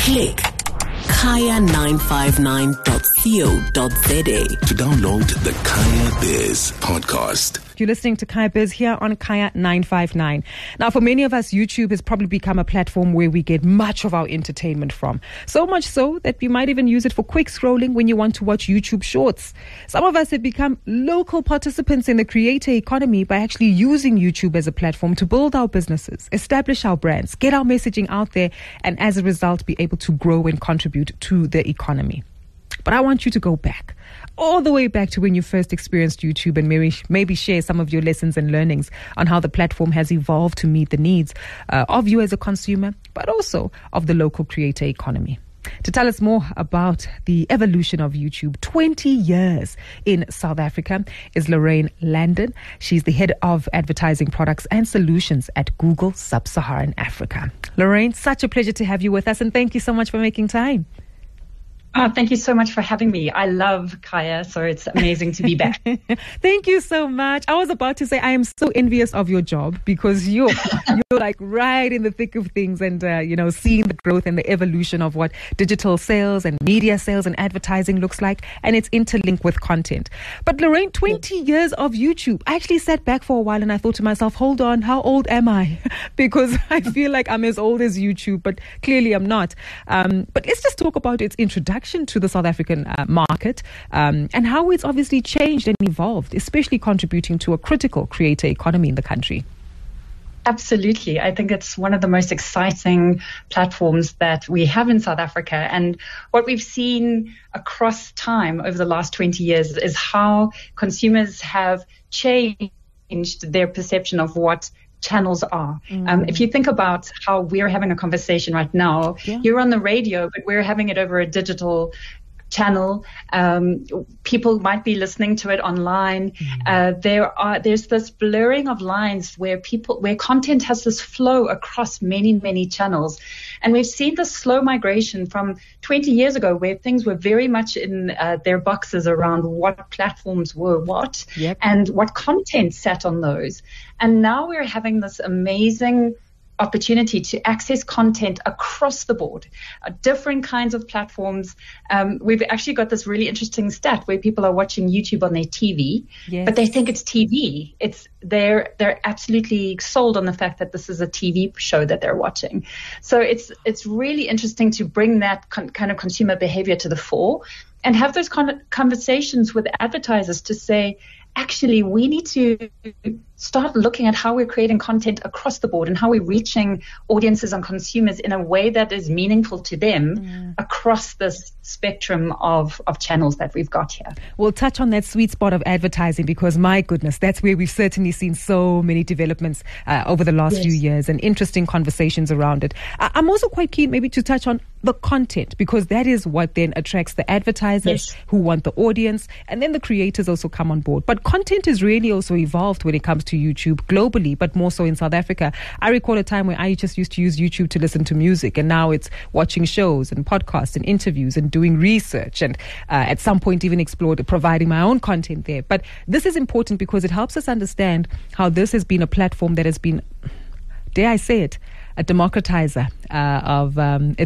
Click kaya959.co.za to download the Kaya Biz podcast. You're listening to Kaya Biz here on Kaya 959. Now, for many of us, YouTube has probably become a platform where we get much of our entertainment from. So much so that we might even use it for quick scrolling when you want to watch YouTube shorts. Some of us have become local participants in the creator economy by actually using YouTube as a platform to build our businesses, establish our brands, get our messaging out there, and as a result, be able to grow and contribute to the economy. But I want you to go back, all the way back to when you first experienced YouTube, and maybe share some of your lessons and learnings on how the platform has evolved to meet the needs of you as a consumer, but also of the local creator economy. To tell us more about the evolution of YouTube, 20 years in South Africa, is Lorraine Landon. She's the head of advertising products and solutions at Google Sub-Saharan Africa. Lorraine, such a pleasure to have you with us, and thank you so much for making time. Oh, thank you so much for having me. I love Kaya, so it's amazing to be back. Thank you so much. I was about to say I am so envious of your job because you're like right in the thick of things and, seeing the growth and the evolution of what digital sales and media sales and advertising looks like, and it's interlinked with content. But Lorraine, 20 years of YouTube. I actually sat back for a while and I thought to myself, hold on, how old am I? Because I feel like I'm as old as YouTube, but clearly I'm not. But let's just talk about its introduction to the South African market and how it's obviously changed and evolved, especially contributing to a critical creator economy in the country. Absolutely. I think it's one of the most exciting platforms that we have in South Africa. And what we've seen across time over the last 20 years is how consumers have changed their perception of what channels are. If you think about how we're having a conversation right now, you're on the radio, but we're having it over a digital channel. People might be listening to it online. There's this blurring of lines where content has this flow across many, many channels. And we've seen this slow migration from 20 years ago where things were very much in their boxes around what platforms were what and what content sat on those. And now we're having this amazing opportunity to access content across the board, different kinds of platforms. We've actually got this really interesting stat where people are watching YouTube on their TV, but they think it's TV. They're absolutely sold on the fact that this is a TV show that they're watching. So it's really interesting to bring that kind of consumer behavior to the fore and have those conversations with advertisers to say, actually, we need to start looking at how we're creating content across the board and how we're reaching audiences and consumers in a way that is meaningful to them across this spectrum of channels that we've got here. We'll touch on that sweet spot of advertising because, my goodness, that's where we've certainly seen so many developments over the last few years and interesting conversations around it. I'm also quite keen maybe to touch on the content because that is what then attracts the advertisers who want the audience, and then the creators also come on board. But content has really also evolved when it comes to YouTube globally, but more so in South Africa. I recall a time where I just used to use YouTube to listen to music, and now it's watching shows and podcasts and interviews and doing research, and at some point even explored providing my own content there. But this is important because it helps us understand how this has been a platform that has been, dare I say it, a democratizer of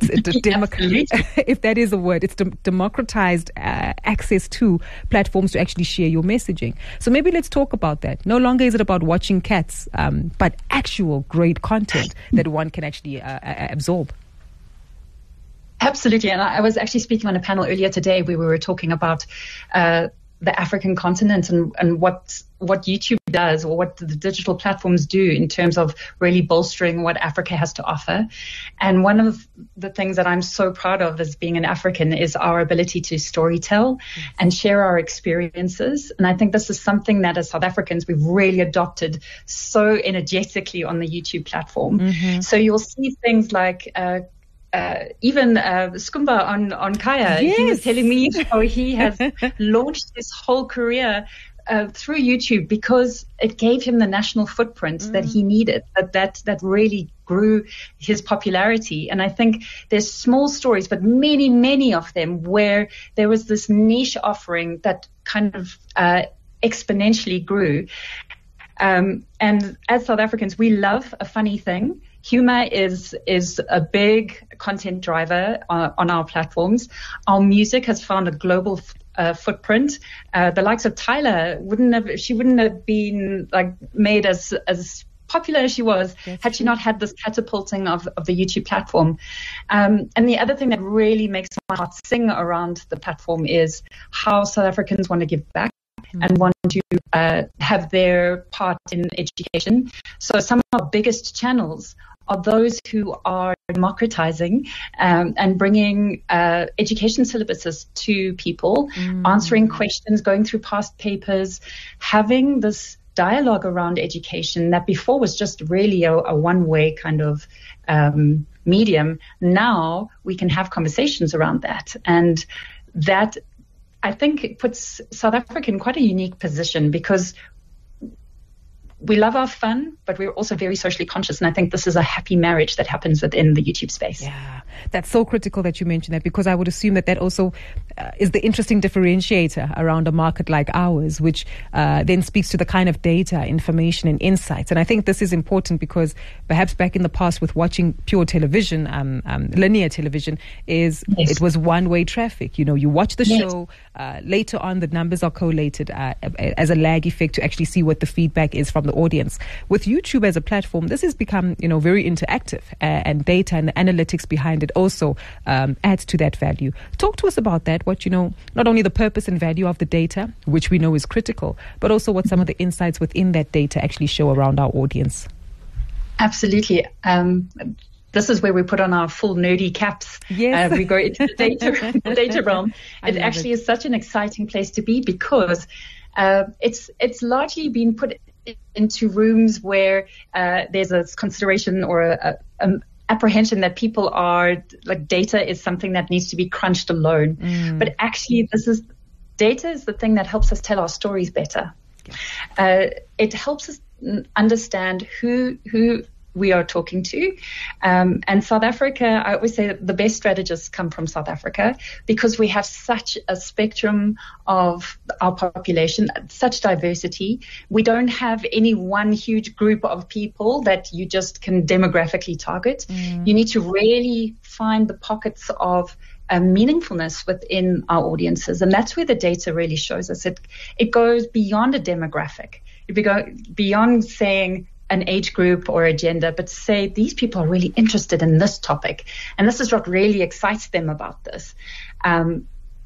if that is a word, it's democratized access to platforms to actually share your messaging. So maybe let's talk about that. No longer is it about watching cats, but actual great content that one can actually absorb. Absolutely. And I was actually speaking on a panel earlier today where we were talking about the African continent and what YouTube does or what the digital platforms do in terms of really bolstering what Africa has to offer. And one of the things that I'm so proud of as being an African is our ability to storytell and share our experiences. And I think this is something that as South Africans, we've really adopted so energetically on the YouTube platform. So you'll see things like even Skumba on Kaya, he was telling me how he has launched his whole career through YouTube because it gave him the national footprint that he needed, that really grew his popularity. And I think there's small stories, but many, many of them where there was this niche offering that kind of exponentially grew. And as South Africans, we love a funny thing. Humor is a big content driver on our platforms. Our music has found a global footprint. The likes of Tyler wouldn't have been like made as popular as she was had she not had this catapulting of the YouTube platform. And the other thing that really makes my heart sing around the platform is how South Africans want to give back and want to have their part in education. So some of our biggest channels are those who are democratizing and bringing education syllabuses to people, answering questions, going through past papers, having this dialogue around education that before was just really a one-way kind of medium. Now we can have conversations around that. And that, I think, it puts South Africa in quite a unique position because we love our fun, but we're also very socially conscious. And I think this is a happy marriage that happens within the YouTube space. Yeah, that's so critical that you mentioned that, because I would assume that also is the interesting differentiator around a market like ours, which then speaks to the kind of data, information and insights. And I think this is important because perhaps back in the past with watching pure television, linear television, it was one-way traffic. You know, you watch the show, later on the numbers are collated as a lag effect to actually see what the feedback is from the audience. With YouTube as a platform, this has become, very interactive, and data and the analytics behind it also adds to that value. Talk to us about that, not only the purpose and value of the data, which we know is critical, but also what some of the insights within that data actually show around our audience. Absolutely. This is where we put on our full nerdy caps. Yes. We go into the data realm. It actually is such an exciting place to be because it's largely been put into rooms where there's a consideration or a apprehension that people are like data is something that needs to be crunched alone. But actually, data is the thing that helps us tell our stories better. It helps us understand who we are talking to. And South Africa, I always say that the best strategists come from South Africa because we have such a spectrum of our population, such diversity. We don't have any one huge group of people that you just can demographically target. You need to really find the pockets of meaningfulness within our audiences. And that's where the data really shows us. It goes beyond a demographic. It goes beyond saying an age group or a gender, but say these people are really interested in this topic. And this is what really excites them about this. And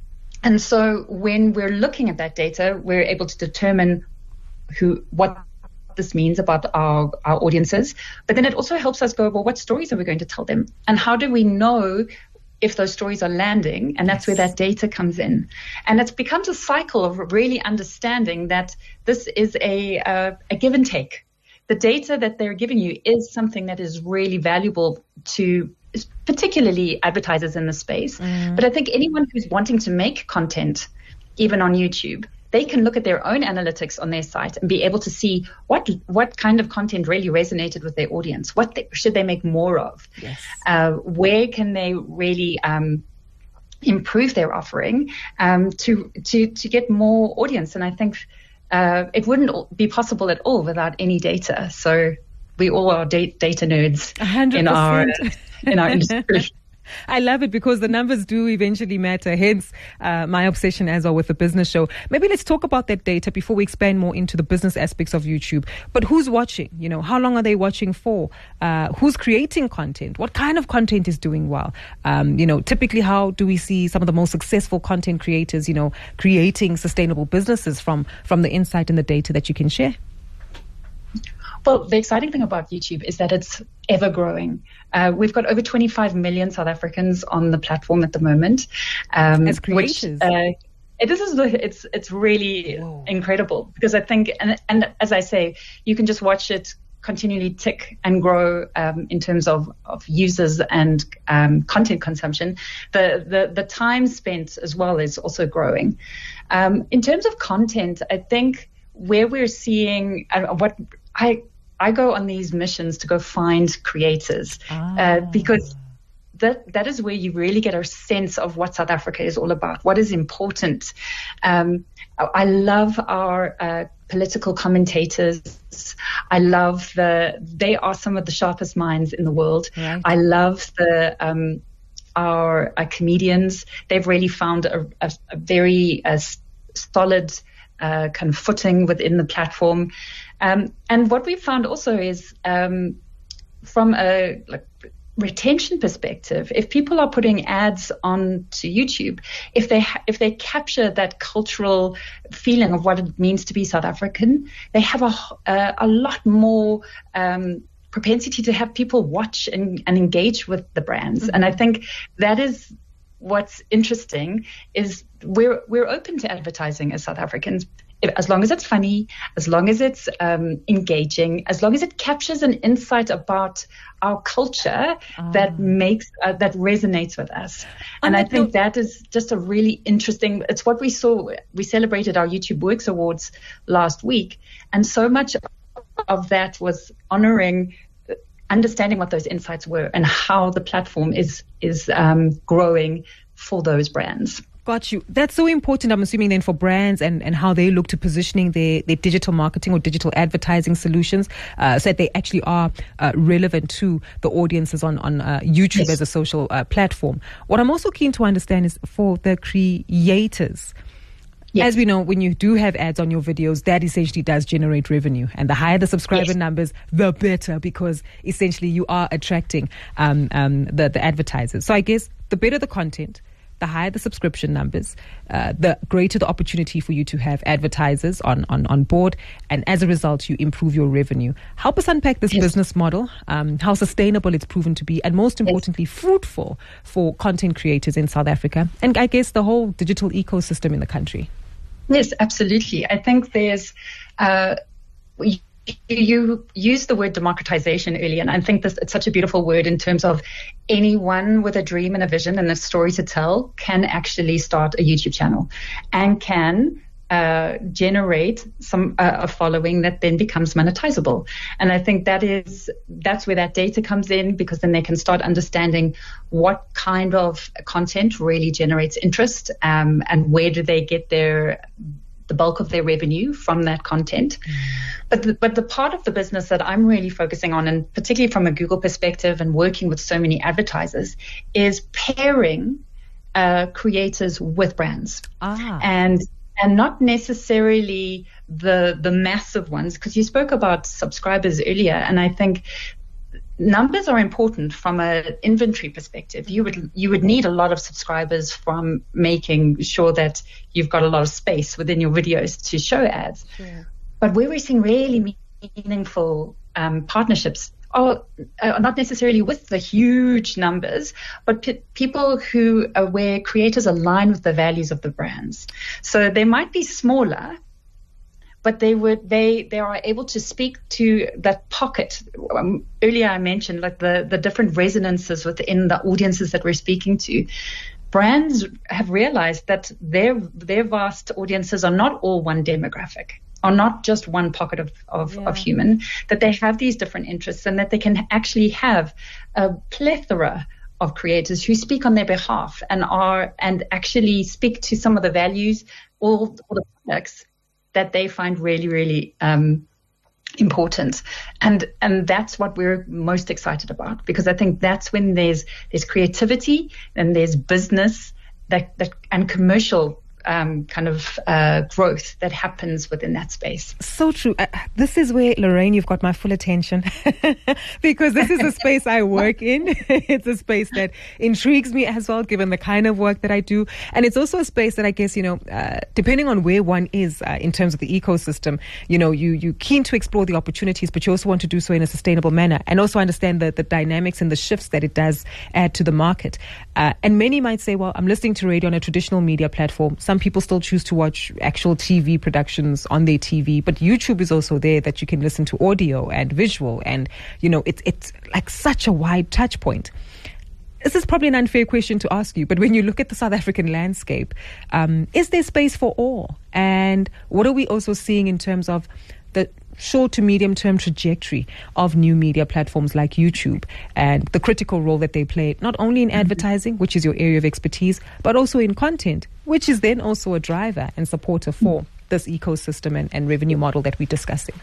so when we're looking at that data, we're able to determine what this means about our audiences. But then it also helps us go, well, what stories are we going to tell them? And how do we know if those stories are landing? And that's where that data comes in. And it becomes a cycle of really understanding that this is a give and take. The data that they're giving you is something that is really valuable to particularly advertisers in the space. But I think anyone who's wanting to make content, even on YouTube, they can look at their own analytics on their site and be able to see what kind of content really resonated with their audience. Should they make more of? Yes. Where can they really improve their offering to get more audience? And I think it wouldn't be possible at all without any data. So we all are data nerds 100%. in our industry. I love it because the numbers do eventually matter, hence my obsession as well with the business show. Maybe let's talk about that data before we expand more into the business aspects of YouTube. But who's watching? How long are they watching for? Who's creating content? What kind of content is doing well? Typically, how do we see some of the most successful content creators, creating sustainable businesses from the insight and the data that you can share? Well, the exciting thing about YouTube is that it's ever growing. We've got over 25 million South Africans on the platform at the moment. As creators. It's really incredible because I think, and as I say, you can just watch it continually tick and grow in terms of users and content consumption. The time spent as well is also growing. In terms of content, I think where we're seeing I go on these missions to go find creators because that is where you really get a sense of what South Africa is all about, what is important. I love our political commentators. I love they are some of the sharpest minds in the world. Right. I love our comedians. They've really found a very solid kind of footing within the platform. And what we found also is from a retention perspective, if people are putting ads onto YouTube, if they capture that cultural feeling of what it means to be South African, they have a lot more propensity to have people watch and engage with the brands. Mm-hmm. And I think that is what's interesting, is we're open to advertising as South Africans, as long as it's funny, as long as it's engaging, as long as it captures an insight about our culture that resonates with us. And I think that is just a really interesting, it's what we saw. We celebrated our YouTube Works Awards last week, and so much of that was honoring, understanding what those insights were and how the platform is growing for those brands. Got you. That's so important, I'm assuming, then, for brands and how they look to positioning their digital marketing or digital advertising solutions so that they actually are relevant to the audiences on YouTube. Yes. As a social platform. What I'm also keen to understand is for the creators. Yes. As we know, when you do have ads on your videos, that essentially does generate revenue. And the higher the subscriber numbers, the better, because essentially you are attracting the advertisers. So I guess the better the content, the higher the subscription numbers, the greater the opportunity for you to have advertisers on board. And as a result, you improve your revenue. Help us unpack this business model, how sustainable it's proven to be, and most importantly, fruitful for content creators in South Africa, and I guess the whole digital ecosystem in the country. Yes, absolutely. I think there's... You used the word democratization earlier, and I think it's such a beautiful word in terms of anyone with a dream and a vision and a story to tell can actually start a YouTube channel and can generate a following that then becomes monetizable. And I think that's where that data comes in, because then they can start understanding what kind of content really generates interest, and where do they get the bulk of their revenue from that content. But the part of the business that I'm really focusing on, and particularly from a Google perspective and working with so many advertisers, is pairing creators with brands. And not necessarily the massive ones, because you spoke about subscribers earlier, and I think numbers are important from an inventory perspective. You would need a lot of subscribers from making sure that you've got a lot of space within your videos to show ads. Sure. But where we're seeing really meaningful partnerships are not necessarily with the huge numbers, but people where creators align with the values of the brands. So they might be smaller, but they are able to speak to that pocket. Earlier I mentioned like the different resonances within the audiences that we're speaking to. Brands have realized that their vast audiences are not all one demographic, are not just one pocket of human, that they have these different interests, and that they can actually have a plethora of creators who speak on their behalf and actually speak to some of the values or the products that they find really, really important. And that's what we're most excited about, because I think that's when there's creativity and there's business that and commercial kind of growth that happens within that space. So true. This is where, Lorraine, you've got my full attention because this is a space I work in. It's a space that intrigues me as well, given the kind of work that I do. And it's also a space that I guess, depending on where one is in terms of the ecosystem, you're keen to explore the opportunities, but you also want to do so in a sustainable manner and also understand the dynamics and the shifts that it does add to the market. And many might say, well, I'm listening to radio on a traditional media platform. Some people still choose to watch actual TV productions on their TV, but YouTube is also there that you can listen to audio and visual, and it's like such a wide touch point. This is probably an unfair question to ask you, but when you look at the South African landscape, is there space for all? And what are we also seeing in terms of the short to medium term trajectory of new media platforms like YouTube and the critical role that they play, not only in advertising, which is your area of expertise, but also in content, which is then also a driver and supporter for this ecosystem and revenue model that we're discussing?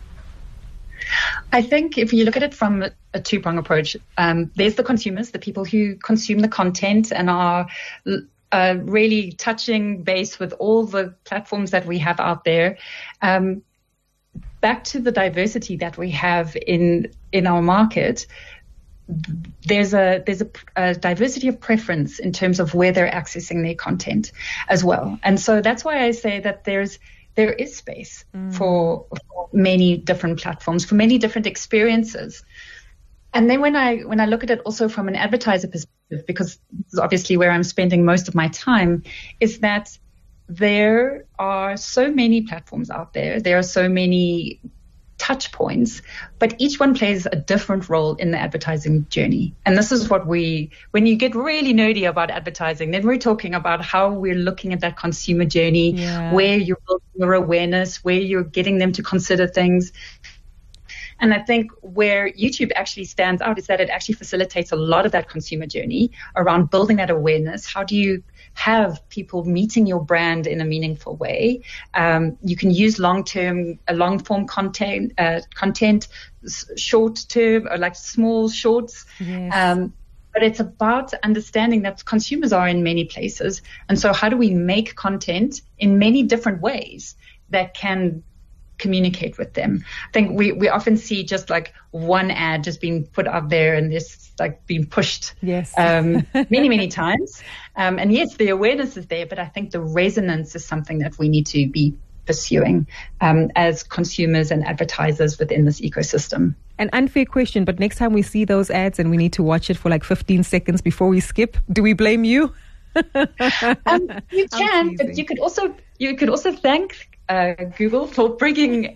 I think if you look at it from a two-prong approach, there's the consumers, the people who consume the content and are really touching base with all the platforms that we have out there. Back to the diversity that we have in our market, there's a diversity of preference in terms of where they're accessing their content as well. And so that's why I say that there is space for many different platforms, for many different experiences. And then when I look at it also from an advertiser perspective, because this is obviously where I'm spending most of my time, is that there are so many platforms out there. There are so many touch points, but each one plays a different role in the advertising journey. And this is what when you get really nerdy about advertising, then we're talking about how we're looking at that consumer journey, where you're building your awareness, where you're getting them to consider things. And I think where YouTube actually stands out is that it actually facilitates a lot of that consumer journey around building that awareness. How do you have people meeting your brand in a meaningful way? You can use long-form content, short-term, or like small shorts. Yes. But it's about understanding that consumers are in many places. And so how do we make content in many different ways that can communicate with them? I think we often see just like one ad just being put out there and this like being pushed many times. And yes, the awareness is there, but I think the resonance is something that we need to be pursuing as consumers and advertisers within this ecosystem. An unfair question, but next time we see those ads and we need to watch it for like 15 seconds before we skip, do we blame you? You can, but you could also thank Google for bringing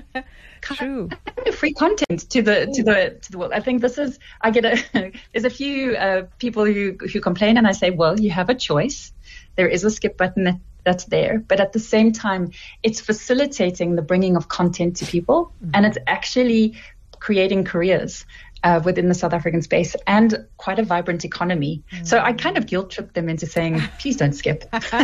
free content to the world. I think there's a few people who complain, and I say, well, you have a choice. There is a skip button that's there, but at the same time, it's facilitating the bringing of content to people, and it's actually creating careers within the South African space and quite a vibrant economy. So I kind of guilt tripped them into saying, please don't skip.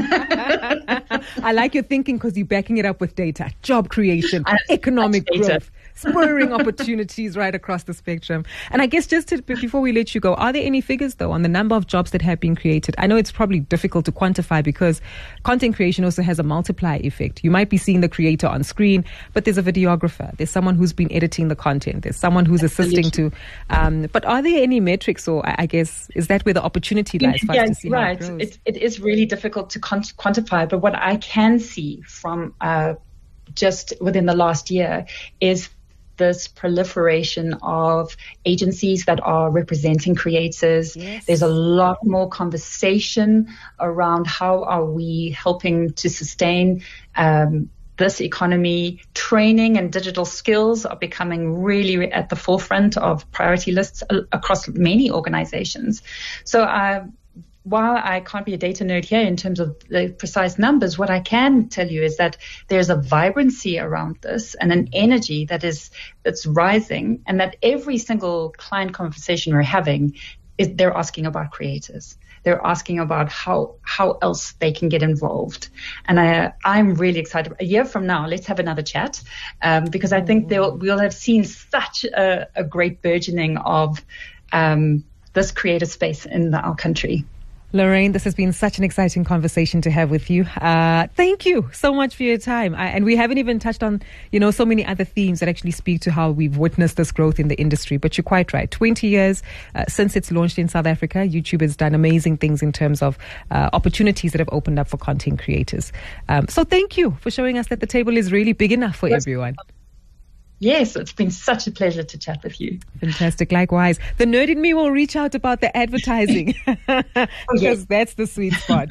I like your thinking because you're backing it up with data, job creation, economic growth, spurring opportunities right across the spectrum. And I guess before we let you go, are there any figures though on the number of jobs that have been created? I know it's probably difficult to quantify because content creation also has a multiplier effect. You might be seeing the creator on screen, but there's a videographer, there's someone who's been editing the content, there's someone who's assisting to. But are there any metrics, or I guess is that where the opportunity lies for us to see how it grows? It is really difficult to quantify, but what I can see from just within the last year is this proliferation of agencies that are representing creators. Yes. There's a lot more conversation around how are we helping to sustain this economy. Training and digital skills are becoming really at the forefront of priority lists across many organizations. So while I can't be a data nerd here in terms of the precise numbers, what I can tell you is that there's a vibrancy around this and an energy that's rising, and that every single client conversation we're having they're asking about creators. They're asking about how else they can get involved. And I'm really excited. A year from now, let's have another chat because I think we'll have seen such a great burgeoning of this creative space in our country. Lorraine, this has been such an exciting conversation to have with you. Thank you so much for your time. And we haven't even touched on, so many other themes that actually speak to how we've witnessed this growth in the industry. But you're quite right. 20 years since it's launched in South Africa, YouTube has done amazing things in terms of opportunities that have opened up for content creators. So thank you for showing us that the table is really big enough for everyone. Yes, it's been such a pleasure to chat with you. Fantastic. Likewise. The nerd in me will reach out about the advertising because that's the sweet spot.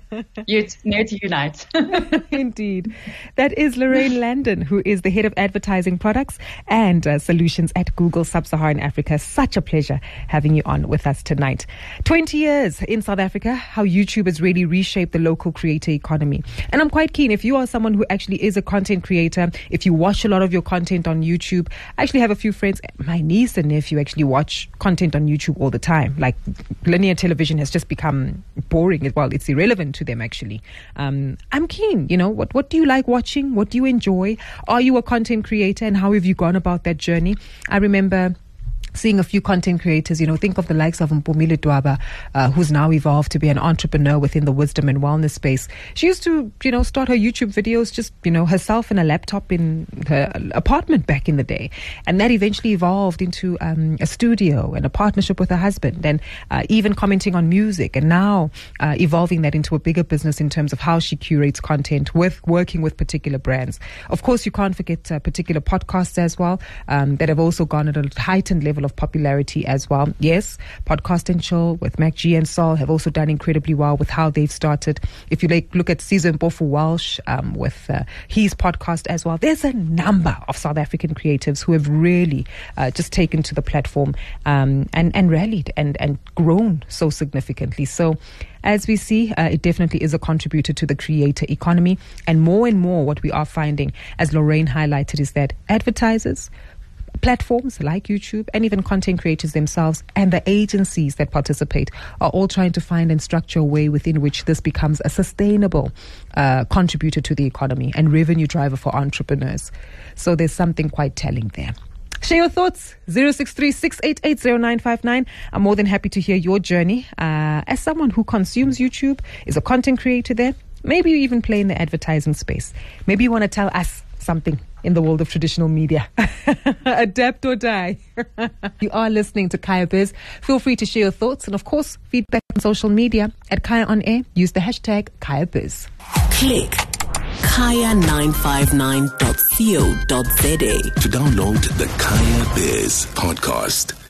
Nerds unite. Indeed. That is Lorraine Landon, who is the head of advertising products and solutions at Google Sub-Saharan Africa. Such a pleasure having you on with us tonight. 20 years in South Africa, how YouTube has really reshaped the local creator economy. And I'm quite keen, if you are someone who actually is a content creator, if you watch a lot of your content on YouTube. I actually have a few friends, my niece and nephew actually watch content on YouTube all the time. Like linear television has just become boring. Well, it's irrelevant to them actually. I'm keen, what do you like watching? What do you enjoy? Are you a content creator and how have you gone about that journey? I remember seeing a few content creators, think of the likes of Mpumile Dwaba, who's now evolved to be an entrepreneur within the wisdom and wellness space. She used to, start her YouTube videos just, herself in a laptop in her apartment back in the day. And that eventually evolved into a studio and a partnership with her husband and even commenting on music and now evolving that into a bigger business in terms of how she curates content with working with particular brands. Of course, you can't forget particular podcasts as well that have also gone at a heightened level of popularity as well. Yes, Podcast and Chill with Mac G and Sol have also done incredibly well with how they've started. If you look at Caesar Mpofu Walsh with his podcast as well, there's a number of South African creatives who have really just taken to the platform and rallied and grown so significantly. So as we see, it definitely is a contributor to the creator economy. And more what we are finding, as Lorraine highlighted, is that advertisers, platforms like YouTube and even content creators themselves and the agencies that participate are all trying to find and structure a way within which this becomes a sustainable contributor to the economy and revenue driver for entrepreneurs. So there's something quite telling there. Share your thoughts, 063-688-0959. I'm more than happy to hear your journey as someone who consumes YouTube, is a content creator there. Maybe you even play in the advertising space. Maybe you want to tell us something in the world of traditional media. Adapt or die. You are listening to Kaya Biz. Feel free to share your thoughts and, of course, feedback on social media at Kaya On Air. Use the hashtag Kaya Biz. Click kaya959.co.za to download the Kaya Biz podcast.